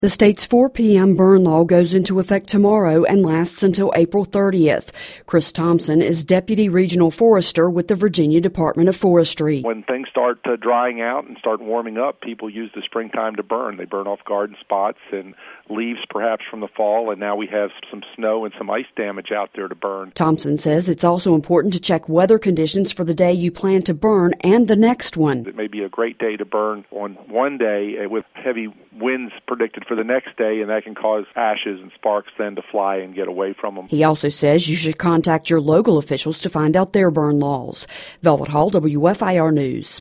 The state's 4 p.m. burn law goes into effect tomorrow and lasts until April 30th. Chris Thompson is Deputy Regional Forester with the Virginia Department of Forestry. When things start drying out and start warming up, people use the springtime to burn. They burn off garden spots and leaves perhaps from the fall, and now we have some snow and some ice damage out there to burn. Thompson says it's also important to check weather conditions for the day you plan to burn and the next one. It may be a great day to burn on one day with heavy winds predicted for the next day, and that can cause ashes and sparks then to fly and get away from them. He also says you should contact your local officials to find out their burn laws. Velvet Hall, WFIR News.